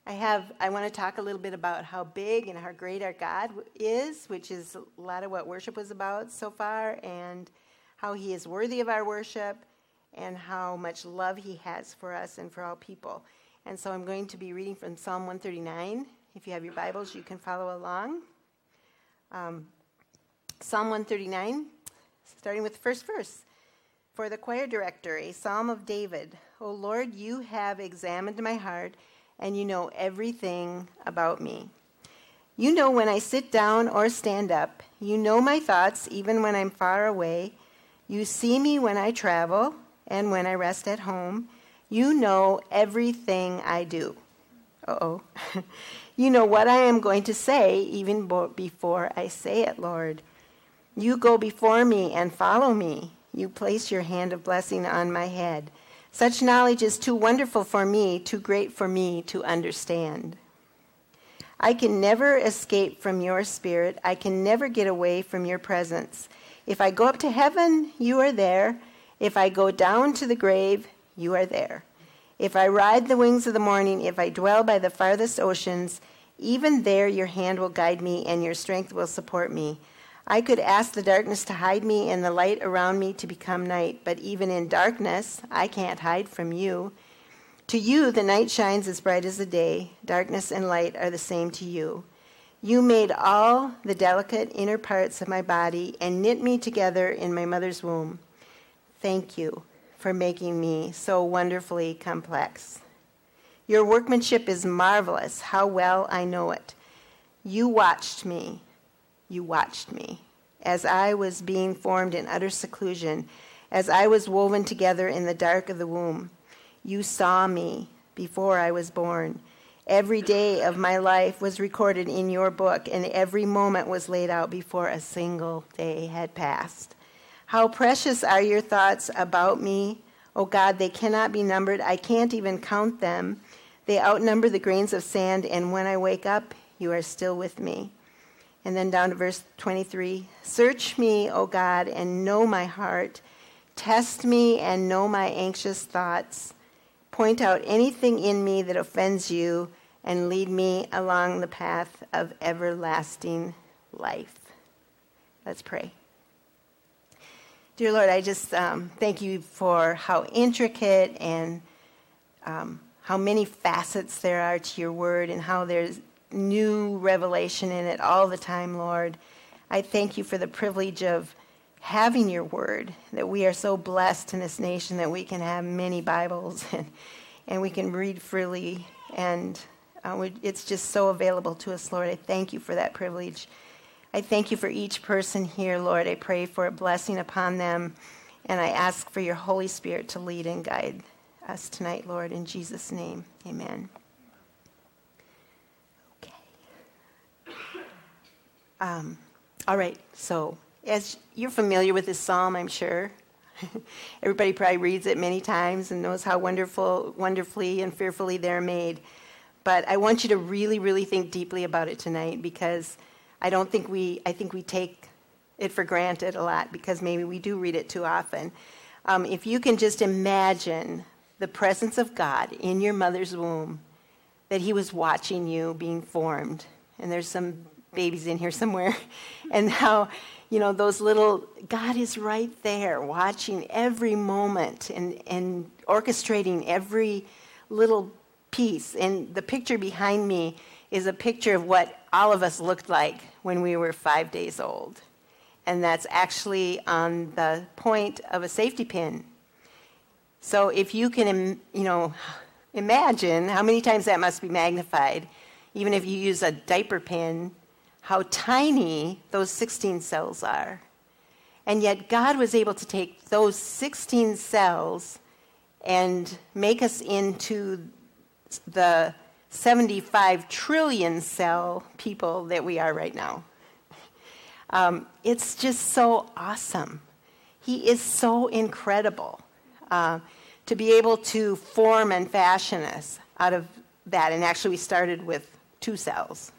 I want to talk a little bit about how big and how great our God is, which is a lot of what worship was about so far, and how he is worthy of our worship, and how much love he has for us and for all people. And so I'm going to be reading from Psalm 139. If you have your Bibles, you can follow along. Psalm 139, starting with the first verse. For the choir director, a psalm of David. O Lord, you have examined my heart, and you know everything about me. You know when I sit down or stand up. You know my thoughts even when I'm far away. You see me when I travel and when I rest at home. You know everything I do. Uh-oh. You know what I am going to say even before I say it, Lord. You go before me and follow me. You place your hand of blessing on my head. Such knowledge is too wonderful for me, too great for me to understand. I can never escape from your spirit. I can never get away from your presence. If I go up to heaven, you are there. If I go down to the grave, you are there. If I ride the wings of the morning, if I dwell by the farthest oceans, even there your hand will guide me and your strength will support me. I could ask the darkness to hide me and the light around me to become night, but even in darkness, I can't hide from you. To you, the night shines as bright as the day. Darkness and light are the same to you. You made all the delicate inner parts of my body and knit me together in my mother's womb. Thank you for making me so wonderfully complex. Your workmanship is marvelous. How well I know it. You watched me as I was being formed in utter seclusion, as I was woven together in the dark of the womb. You saw me before I was born. Every day of my life was recorded in your book, and every moment was laid out before a single day had passed. How precious are your thoughts about me. Oh God, they cannot be numbered. I can't even count them. They outnumber the grains of sand, and when I wake up, you are still with me. And then down to verse 23. Search me, O God, and know my heart. Test me and know my anxious thoughts. Point out anything in me that offends you, and lead me along the path of everlasting life. Let's pray. Dear Lord, I just thank you for how intricate and how many facets there are to your word, and how there's new revelation in it all the time, Lord. I thank you for the privilege of having your word, that we are so blessed in this nation that we can have many Bibles and we can read freely, and it's just so available to us, Lord. I thank you for that privilege. I thank you for each person here, Lord. I pray for a blessing upon them, and I ask for your Holy Spirit to lead and guide us tonight, Lord, in Jesus' name. Amen. All right, so as you're familiar with this psalm, I'm sure. Everybody probably reads it many times and knows how wonderfully and fearfully they're made. But I want you to really, really think deeply about it tonight, because I think we take it for granted a lot, because maybe we do read it too often. If you can just imagine the presence of God in your mother's womb, that he was watching you being formed, and there's some babies in here somewhere, and how, those little, God is right there watching every moment and orchestrating every little piece. And the picture behind me is a picture of what all of us looked like when we were 5 days old. And that's actually on the point of a safety pin. So if you can, imagine how many times that must be magnified, even if you use a diaper pin, how tiny those 16 cells are. And yet God was able to take those 16 cells and make us into the 75 trillion cell people that we are right now. It's just so awesome. He is so incredible to be able to form and fashion us out of that. And actually we started with 2 cells,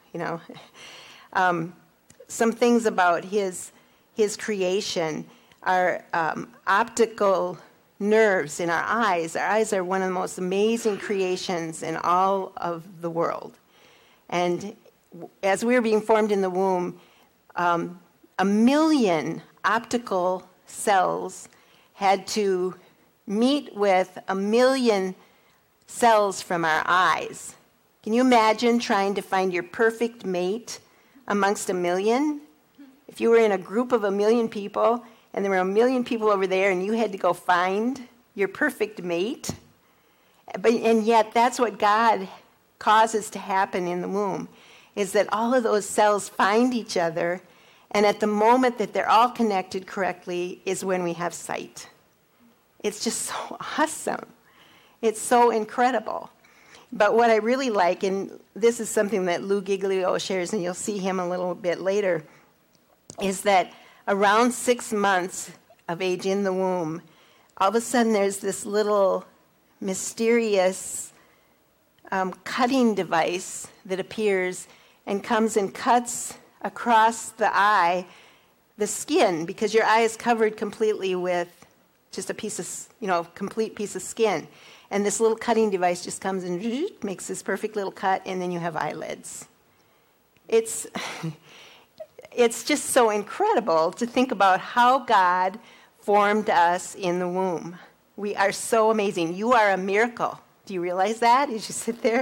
Some things about his creation are optical nerves in our eyes. Our eyes are one of the most amazing creations in all of the world. And as we were being formed in the womb, 1,000,000 optical cells had to meet with 1,000,000 cells from our eyes. Can you imagine trying to find your perfect mate amongst 1,000,000? If you were in a group of 1,000,000 people, and there were 1,000,000 people over there, and you had to go find your perfect mate, and yet that's what God causes to happen in the womb, is that all of those cells find each other, and at the moment that they're all connected correctly is when we have sight. It's just so awesome. It's so incredible. But what I really like, and this is something that Lou Giglio shares, and you'll see him a little bit later, is that around 6 months of age in the womb, all of a sudden there's this little mysterious cutting device that appears and comes and cuts across the eye, the skin, because your eye is covered completely with just a piece of, complete piece of skin. And this little cutting device just comes and makes this perfect little cut, and then you have eyelids. It's just so incredible to think about how God formed us in the womb. We are so amazing. You are a miracle. Do you realize that as you sit there?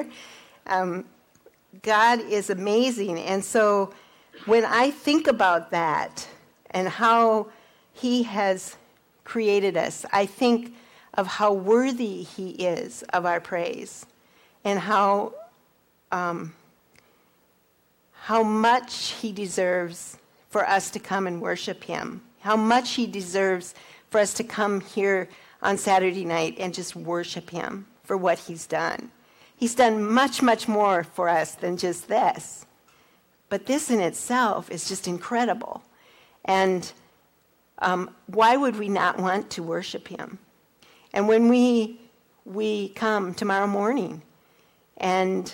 God is amazing. And so when I think about that and how he has created us, I think of how worthy he is of our praise, and how much he deserves for us to come and worship him, how much he deserves for us to come here on Saturday night and just worship him for what he's done. He's done much, much more for us than just this. But this in itself is just incredible. And why would we not want to worship him? And when we come tomorrow morning, and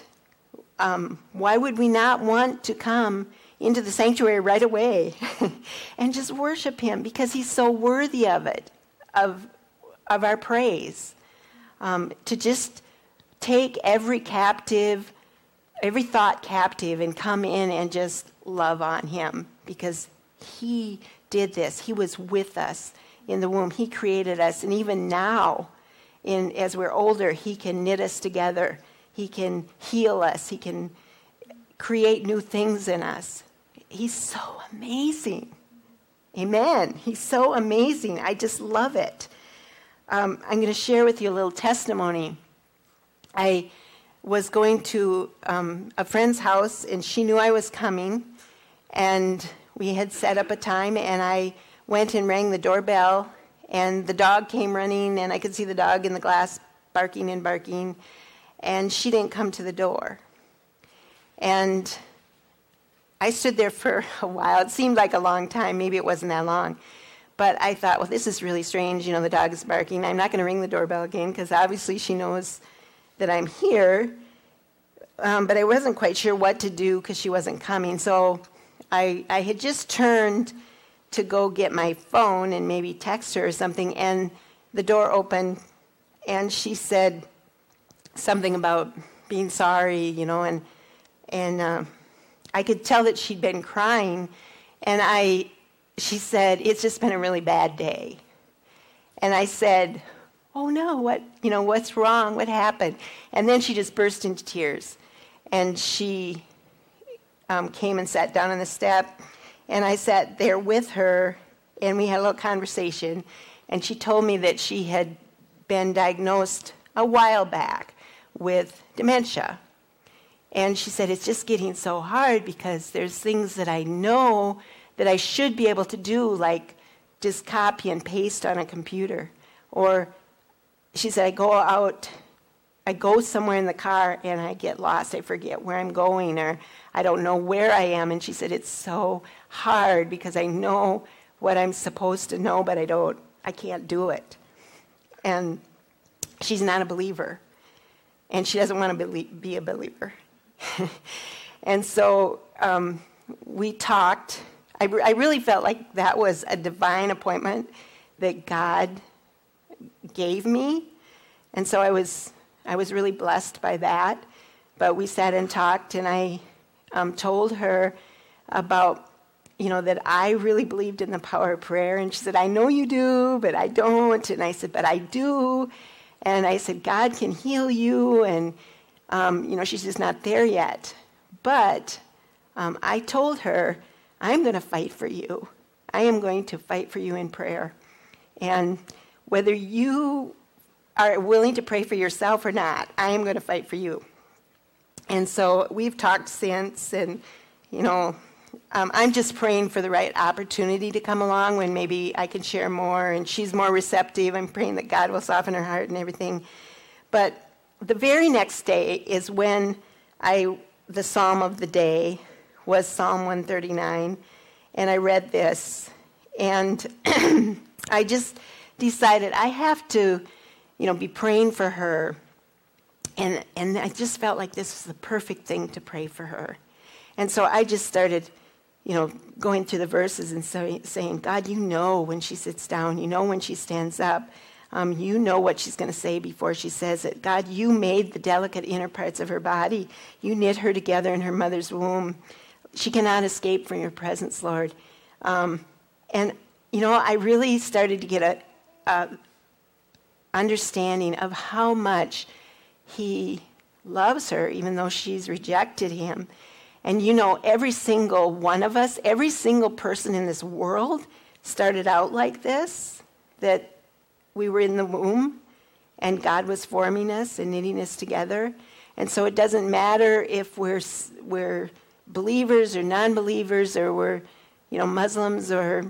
why would we not want to come into the sanctuary right away and just worship him? Because he's so worthy of it, of our praise. To just take every thought captive and come in and just love on him, because he did this. He was with us in the womb. He created us, and even now, as we're older, he can knit us together. He can heal us. He can create new things in us. He's so amazing. Amen. He's so amazing. I just love it. I'm going to share with you a little testimony. I was going to a friend's house, and she knew I was coming, and we had set up a time, and I went and rang the doorbell, and the dog came running, and I could see the dog in the glass barking and barking, and she didn't come to the door. And I stood there for a while. It seemed like a long time. Maybe it wasn't that long. But I thought, well, this is really strange. The dog is barking. I'm not going to ring the doorbell again, because obviously she knows that I'm here. But I wasn't quite sure what to do because she wasn't coming. So I had just turned to go get my phone and maybe text her or something, and the door opened, and she said something about being sorry, and I could tell that she'd been crying, and she said, "It's just been a really bad day." And I said, "Oh no, what's wrong? What happened?" And then she just burst into tears, and she came and sat down on the step, and I sat there with her, and we had a little conversation, and she told me that she had been diagnosed a while back with dementia. And she said, "It's just getting so hard because there's things that I know that I should be able to do, like just copy and paste on a computer." Or she said, I go somewhere in the car and I get lost. I forget where I'm going, or I don't know where I am. And she said, "It's so hard because I know what I'm supposed to know, but I can't do it." And she's not a believer. And she doesn't want to be a believer. And so we talked. I really felt like that was a divine appointment that God gave me. And so I was really blessed by that. But we sat and talked, and I told her about, that I really believed in the power of prayer. And she said, I know you do, but I don't. And I said, but I do. And I said, God can heal you. And, she's just not there yet. But I told her, I'm going to fight for you. I am going to fight for you in prayer. And whether you are willing to pray for yourself or not, I am going to fight for you. And so we've talked since, and, I'm just praying for the right opportunity to come along when maybe I can share more, and she's more receptive. I'm praying that God will soften her heart and everything. But the very next day is when the Psalm of the day was Psalm 139, and I read this, and I just decided I have to, be praying for her. And I just felt like this was the perfect thing to pray for her. And so I just started, going through the verses and saying, God, you know when she sits down. You know when she stands up. You know what she's going to say before she says it. God, you made the delicate inner parts of her body. You knit her together in her mother's womb. She cannot escape from your presence, Lord. I really started to get a understanding of how much he loves her, even though she's rejected him. And every single one of us, every single person in this world started out like this, that we were in the womb and God was forming us and knitting us together. And so it doesn't matter if we're believers or non-believers, or we're, Muslims or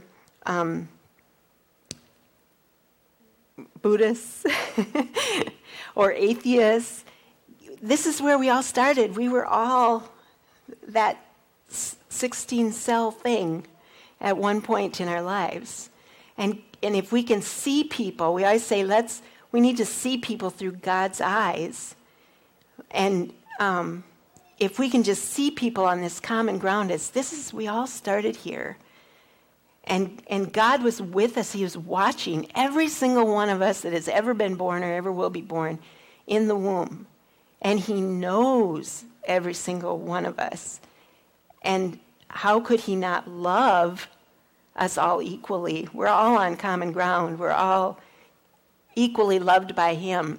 Buddhists or atheists. This is where we all started. We were all that 16-cell thing at one point in our lives. And if we can see people, we always say we need to see people through God's eyes. And if we can just see people on this common ground, we all started here. And God was with us. He was watching every single one of us that has ever been born or ever will be born in the womb. And he knows every single one of us. And how could he not love us all equally? We're all on common ground. We're all equally loved by him.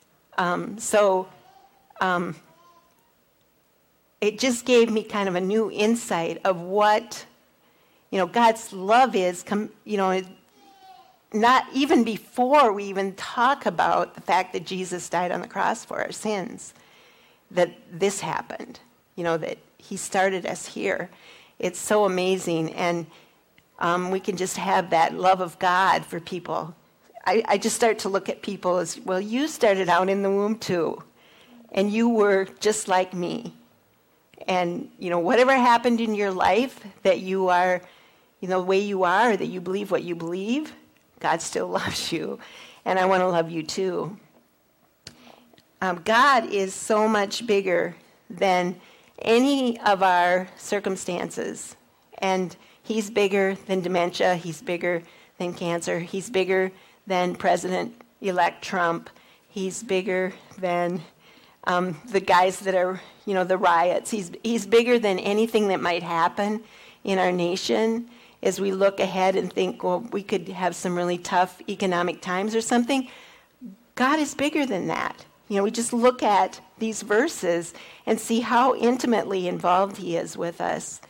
It just gave me kind of a new insight of what, God's love is, not even before we even talk about the fact that Jesus died on the cross for our sins, that this happened, that he started us here. It's so amazing. And we can just have that love of God for people. I just start to look at people as, well, you started out in the womb too, and you were just like me. And, whatever happened in your life that you are, the way you are, that you believe what you believe, God still loves you. And I want to love you too. God is so much bigger than any of our circumstances. And he's bigger than dementia. He's bigger than cancer. He's bigger than President-elect Trump. He's bigger than the guys that are, the riots. He's bigger than anything that might happen in our nation as we look ahead and think, well, we could have some really tough economic times or something. God is bigger than that. We just look at these verses and see how intimately involved he is with us.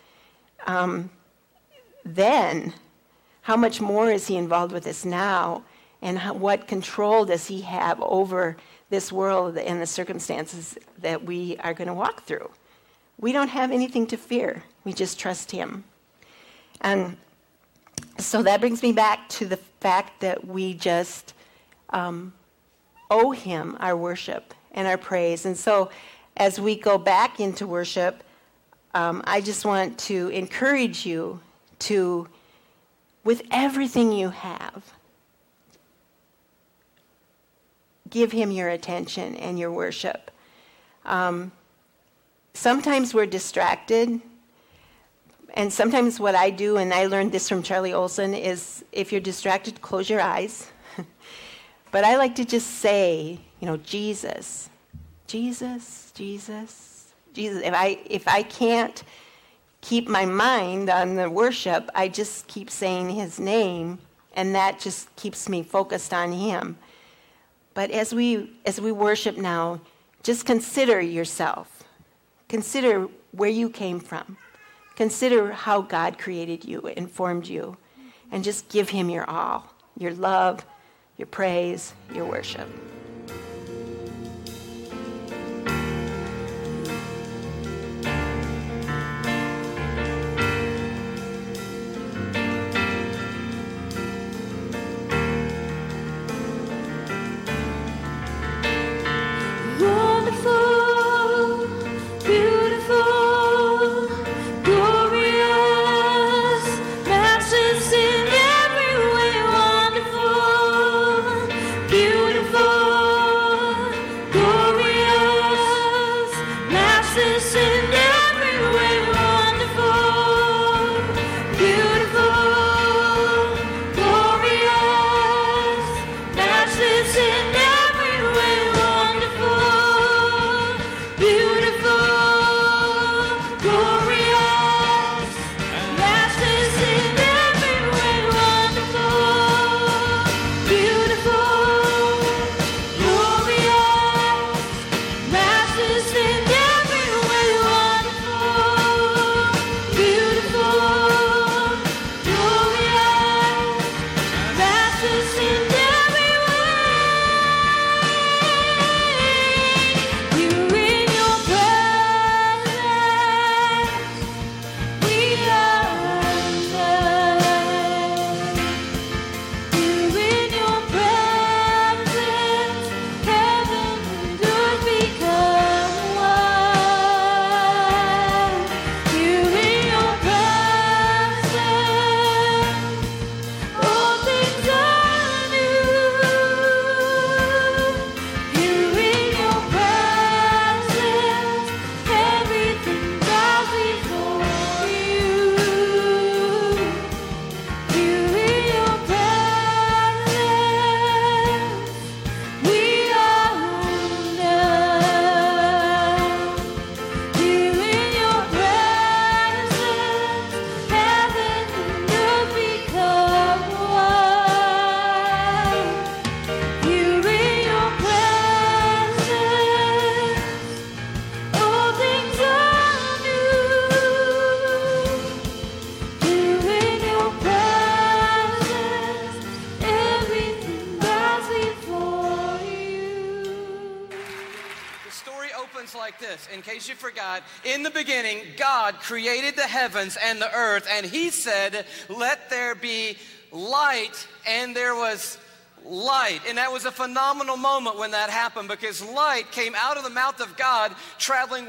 Then, how much more is he involved with us now? And what control does he have over this world and the circumstances that we are going to walk through? We don't have anything to fear. We just trust him. And so that brings me back to the fact that we just owe him our worship and our praise. And so as we go back into worship, I just want to encourage you to, with everything you have, give him your attention and your worship. Sometimes we're distracted. And sometimes what I do, and I learned this from Charlie Olson, is if you're distracted, close your eyes. But I like to just say, Jesus, Jesus, Jesus, Jesus. If I can't keep my mind on the worship, I just keep saying his name, and that just keeps me focused on him. But as we worship now, just consider yourself. Consider where you came from. Consider how God created you and formed you. And just give him your all, your love, your praise, your worship. In case you forgot, in the beginning, God created the heavens and the earth, and he said, let there be light, and there was light. And that was a phenomenal moment when that happened, because light came out of the mouth of God, traveling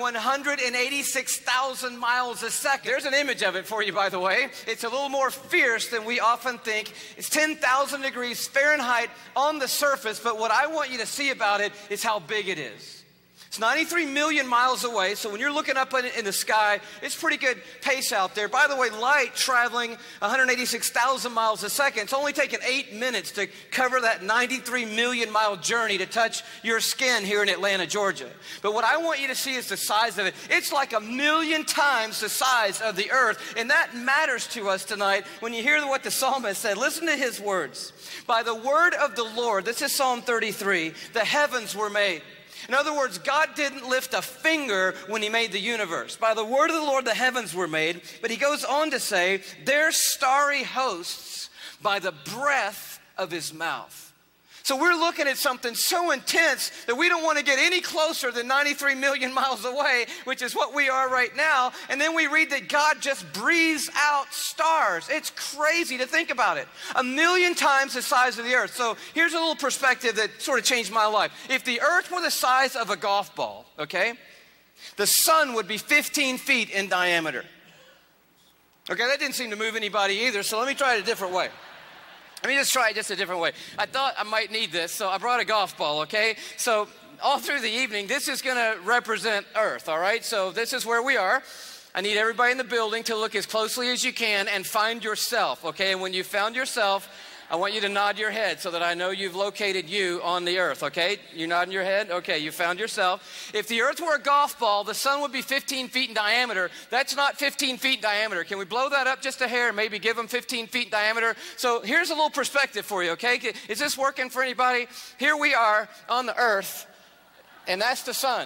186,000 miles a second. There's an image of it for you, by the way. It's a little more fierce than we often think. It's 10,000 degrees Fahrenheit on the surface, but what I want you to see about it is how big it is. It's 93 million miles away, so when you're looking up in the sky, it's pretty good pace out there. By the way, light traveling 186,000 miles a second, it's only taken 8 minutes to cover that 93 million mile journey to touch your skin here in Atlanta, Georgia. But what I want you to see is the size of it. It's like 1,000,000 times the size of the earth, and that matters to us tonight when you hear what the psalmist said. Listen to his words. By the word of the Lord, this is Psalm 33, the heavens were made. In other words, God didn't lift a finger when he made the universe. By the word of the Lord, the heavens were made. But he goes on to say, their starry hosts by the breath of his mouth. So we're looking at something so intense that we don't want to get any closer than 93 million miles away, which is what we are right now. And then we read that God just breathes out stars. It's crazy to think about it. 1,000,000 times the size of the earth. So here's a little perspective that sort of changed my life. If the earth were the size of a golf ball, okay, the sun would be 15 feet in diameter. Okay, that didn't seem to move anybody either, so let me try it a different way. Let me just try it just a different way. I thought I might need this, so I brought a golf ball, okay? So all through the evening, this is going to represent Earth, all right? So this is where we are. I need everybody in the building to look as closely as you can and find yourself, okay? And when you found yourself, I want you to nod your head so that I know you've located you on the earth, okay? You nodding your head? Okay, you found yourself. If the earth were a golf ball, the sun would be 15 feet in diameter. That's not 15 feet in diameter. Can we blow that up just a hair and maybe give them 15 feet in diameter? So here's a little perspective for you, okay? Is this working for anybody? Here we are on the earth, and that's the sun.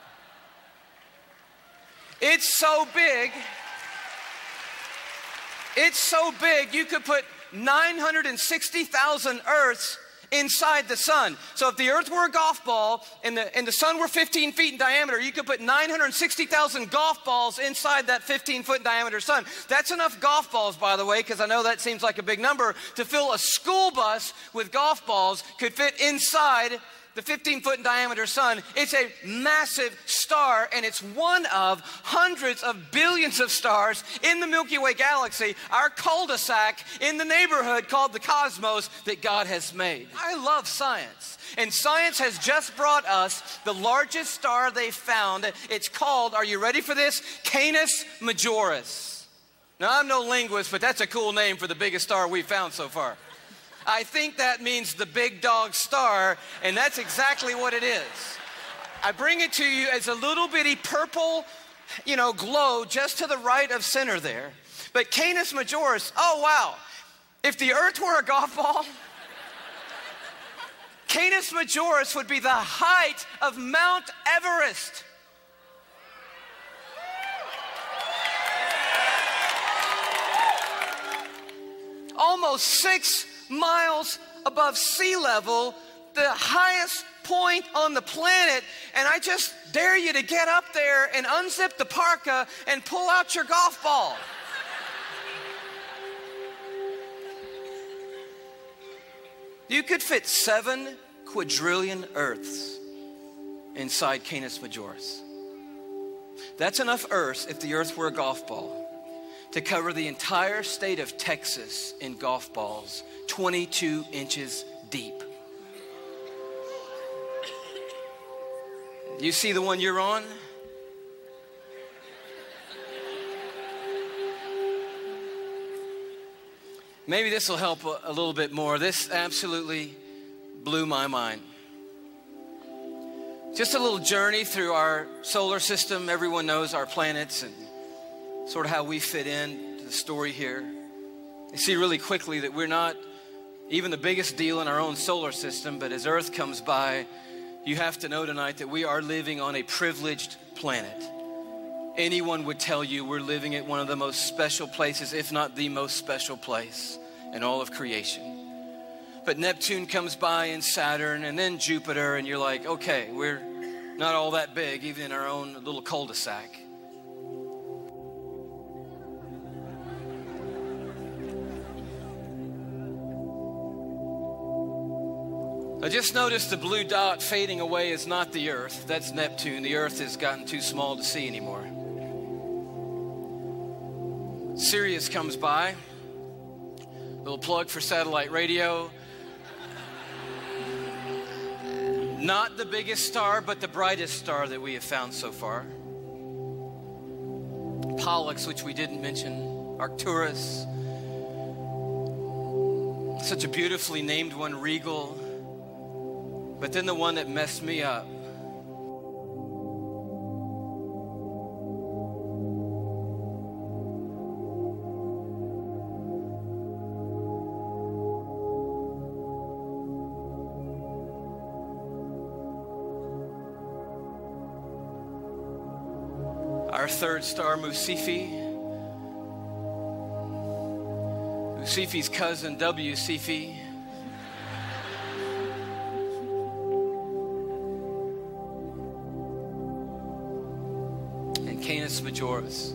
It's so big. It's so big, you could put 960,000 Earths inside the sun. So if the earth were a golf ball and the sun were 15 feet in diameter, you could put 960,000 golf balls inside that 15-foot diameter sun. That's enough golf balls, by the way, because I know that seems like a big number, to fill a school bus with golf balls could fit inside the 15-foot in diameter sun. It's a massive star, and it's one of hundreds of billions of stars in the Milky Way galaxy, our cul-de-sac in the neighborhood called the cosmos that God has made. I love science, and science has just brought us the largest star they found. It's called, are you ready for this? Canis Majoris. Now, I'm no linguist, but that's a cool name for the biggest star we've found so far. I think that means the big dog star, and that's exactly what it is. I bring it to you as a little bitty purple, glow just to the right of center there. But Canis Majoris, oh wow, if the earth were a golf ball, Canis Majoris would be the height of Mount Everest. Almost 6 miles above sea level, the highest point on the planet, and I just dare you to get up there and unzip the parka and pull out your golf ball. You could fit 7 quadrillion Earths inside Canis Majoris. That's enough Earths, if the earth were a golf ball, to cover the entire state of Texas in golf balls, 22 inches deep. You see the one you're on? Maybe this will help a little bit more. This absolutely blew my mind. Just a little journey through our solar system. Everyone knows our planets and sort of how we fit in to the story here. You see really quickly that we're not even the biggest deal in our own solar system, but as Earth comes by, you have to know tonight that we are living on a privileged planet. Anyone would tell you we're living at one of the most special places, if not the most special place in all of creation. But Neptune comes by and Saturn and then Jupiter, and you're like, okay, we're not all that big, even in our own little cul-de-sac. I just noticed the blue dot fading away is not the Earth. That's Neptune. The Earth has gotten too small to see anymore. Sirius comes by. Little plug for satellite radio. Not the biggest star, but the brightest star that we have found so far. Pollux, which we didn't mention. Arcturus. Such a beautifully named one, Regal. But then the one that messed me up. Our third star, Musifi. Musifi's cousin, W. Cephei. Canis Majoris.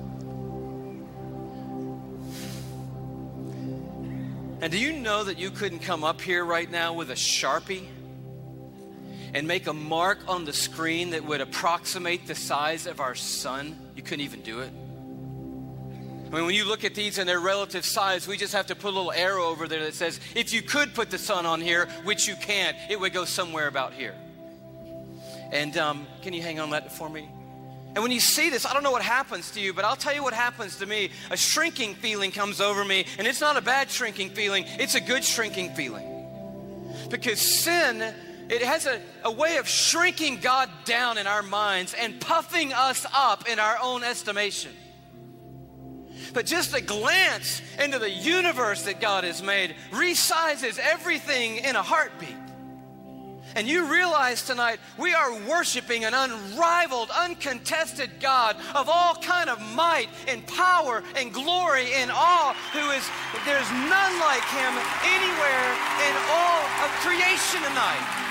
And do you know that you couldn't come up here right now with a Sharpie and make a mark on the screen that would approximate the size of our sun? You couldn't even do it. I mean, when you look at these in their relative size, we just have to put a little arrow over there that says, if you could put the sun on here, which you can't, it would go somewhere about here. And can you hang on that for me? And when you see this, I don't know what happens to you, but I'll tell you what happens to me. A shrinking feeling comes over me, and it's not a bad shrinking feeling, it's a good shrinking feeling. Because sin, it has a way of shrinking God down in our minds and puffing us up in our own estimation. But just a glance into the universe that God has made resizes everything in a heartbeat. And you realize tonight we are worshiping an unrivaled, uncontested God of all kind of might and power and glory and awe, there's none like him anywhere in all of creation tonight.